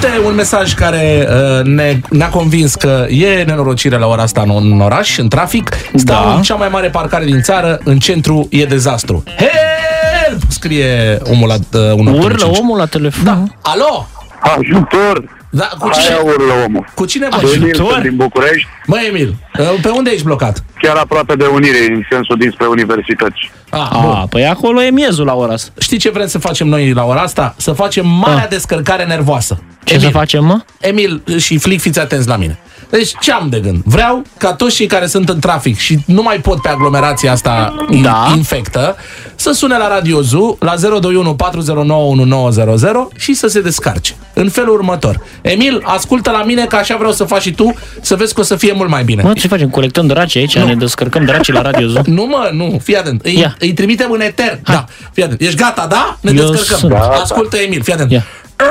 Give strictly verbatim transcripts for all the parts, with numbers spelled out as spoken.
Uite un mesaj care uh, ne, ne-a convins că e nenorocire la ora asta în, în oraș, în trafic. Stau da. în cea mai mare parcare din țară, în centru e dezastru. Help! Scrie omul la uh, unu opt Urlă omul la telefon. Da. Alo! Ajutor! Da, cu cine? Aia urlă omul. Cu cine mă? Emil, sunt din București. Mă, Emil, pe unde ești blocat? Chiar aproape de Unire, în sensul dinspre universități. Ah, A, păi acolo e miezul la ora asta. Știi ce vrem să facem noi la ora asta? Să facem marea ah. descărcare nervoasă. Ce Emil, să facem, mă? Emil și Flic, fiți atenți la mine. Deci ce am de gând? Vreau ca toți cei care sunt în trafic și nu mai pot pe aglomerația asta da. infectă să sune la Radio Zoo la zero doi unu patru zero nouă unu nouă zero zero și să se descarce. În felul următor. Emil, ascultă la mine că așa vreau să faci și tu, să vezi că o să fie mult mai bine. Mă, ce facem? Colectăm draci aici? Nu. Ne descărcăm draci la Radio Zoo? Nu, mă, nu. Fii atent. Îi, îi trimitem în eter. Hai. Da. Fii atent. Ești gata, da? Ne Eu descărcăm. Sunt. Ascultă, Emil. Fii atent. Ia.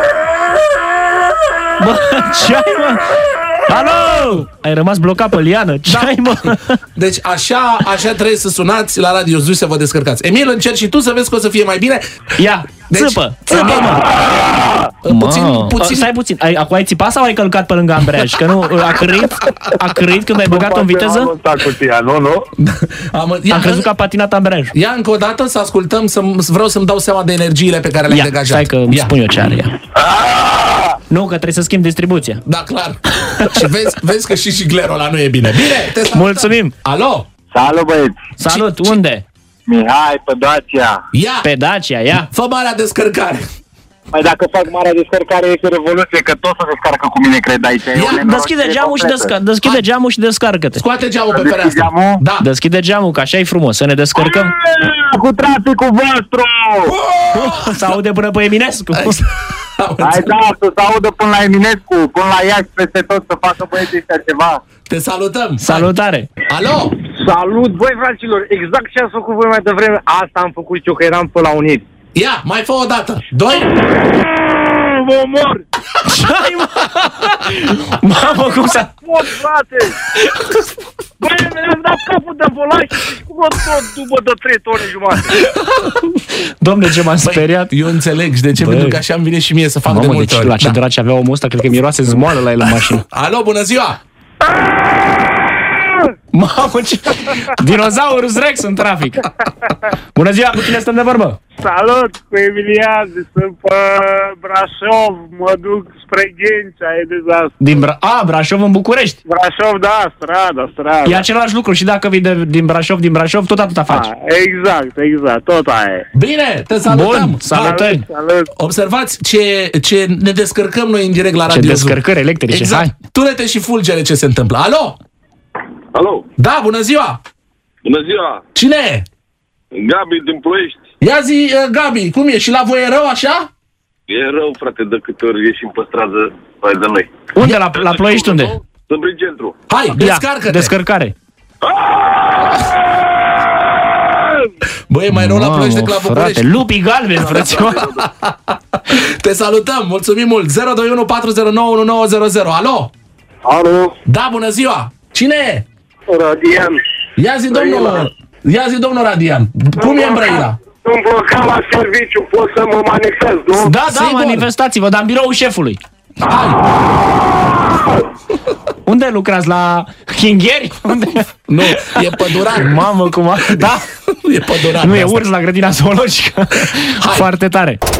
Bă, ce ai, mă? Alo! Ai rămas blocat pe liană. Ce da. ai, mă? Deci așa, așa trebuie să sunați la Radio Zoo să vă descărcați. Emil, încerci și tu să vezi că o să fie mai bine. Ia, deci, țipă, țipă, mă! Puțin, puțin. Stai puțin, ai, acum ai țipat sau ai călcat pe lângă ambreiaj? Că nu, a cărit, a cărit când ai băgat-o în viteză? Am cutia, nu, nu? Am, ia, am crezut că a patinat ambreiajul. Ia încă o dată să ascultăm, să, vreau să-mi dau seama de energiile pe care le-ai degajat. Stai că îmi spun eu ce are ea. Nu, că trebuie să schimb distribuția. Da, clar. Și vezi, vezi că și șiglerul ăla nu e bine. Bine, te mulțumim. Alo? Salut, băieți. Salut, ci, unde? Mihai, pe Dacia. Ia. Pe Dacia, ia. Fă marea descărcare. Păi dacă fac marea descărcare este revoluție, că tot se descarcă cu mine, cred, aici. Ia, deschide geamul și descarcă. Deschide Hai. geamul și descarcă-te. Scoate geamul pe fereastră. Geamul? Da. Deschide geamul, că așa e frumos, să ne descărcăm. Cu traficul vostru! Oh! Se aude până pe Eminescu. Hai da, să se audă până la Eminescu, până la Iași, peste tot, să facă băieții ăștia ceva. Te salutăm. Salutare. Alo? Salut, băi, fraților, exact ce ați făcut voi mai devreme, asta am făcut eu, că eram pe la Unit. Ia, mai fă o dată. Doi. Vă omor! Ce-ai, mă? Mamă, cum s-a... Pot, frate! Băi, mi-am dat capul de volan și cum mă tot după de trei tone jumate. Dom'le, ce m-am speriat. Eu înțeleg și de ce, Băi. pentru că așa îmi vine și mie să fac Mamă, de multe ori. La ce da. draci avea omul ăsta, cred că miroase zmoală la el în mașină. Alo, bună ziua! Mamă, ce... Dinozaurus Rex în trafic. Bună ziua, cu cine stăm de vorbă? Salut, cu Emilian, sunt pe Brașov, mă duc spre Ghencea, e dezastru. Din Bra... A, Brașov în București. Brașov, da, strada, strada. E același lucru și dacă vii de, din Brașov, din Brașov, tot atâta faci. A, exact, exact, tot aia e. Bine, te salutăm. Bun, salutări. Salut, salut. Observați ce, ce ne descărcăm noi în direct la ce Radio descărcări electrice, exact. Hai. Tunete și fulgere ce se întâmplă. Alo? Alo? Da, bună ziua! Bună ziua! Cine e? Gabi din Ploiești. Ia zi, uh, Gabi, cum e? Și la voi e rău așa? E rău, frate, de câte ori ieșim pe stradă, mai de noi. Unde? La, la Ploiești unde? Sunt prin centru. Hai, descarcă-te! Descărcare. Băi, e mai rău la Ploiești decât la București. Frate, lupii galbeni, frățioare. Te salutăm, mulțumim mult. zero doi unu patru zero nouă unu nouă zero zero. Alo? Alo? Da, bună ziua! Cine e? Radian. Ia zi, domnul, ia zi, domnul Radian. Cum e în Brăila? Sunt blocat la serviciu, pot să mă manifest, nu? Da, da, Sigur. manifestați-vă, dar în biroul șefului. Hai! Unde lucrați? La Hingheri? Unde? Nu, e păduran. Mamă, cum a... Da? E păduran. Nu, e urs la grădina zoologică. Foarte tare.